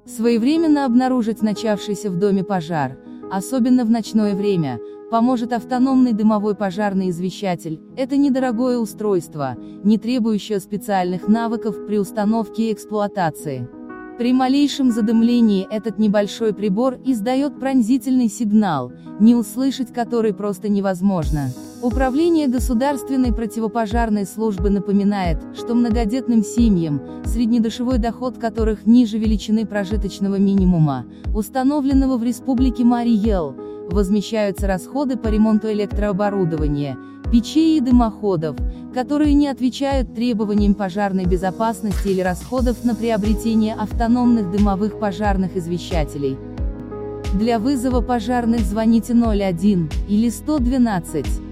Своевременно обнаружить начавшийся в доме пожар, особенно в ночное время, поможет автономный дымовой пожарный извещатель. Это недорогое устройство, не требующее специальных навыков при установке и эксплуатации. При малейшем задымлении этот небольшой прибор издает пронзительный сигнал, не услышать который просто невозможно. Управление Государственной противопожарной службы напоминает, что многодетным семьям, среднедушевой доход которых ниже величины прожиточного минимума, установленного в Республике Марий-Эл, возмещаются расходы по ремонту электрооборудования, печей и дымоходов, которые не отвечают требованиям пожарной безопасности или расходов на приобретение автономных дымовых пожарных извещателей. Для вызова пожарных звоните 01 или 112.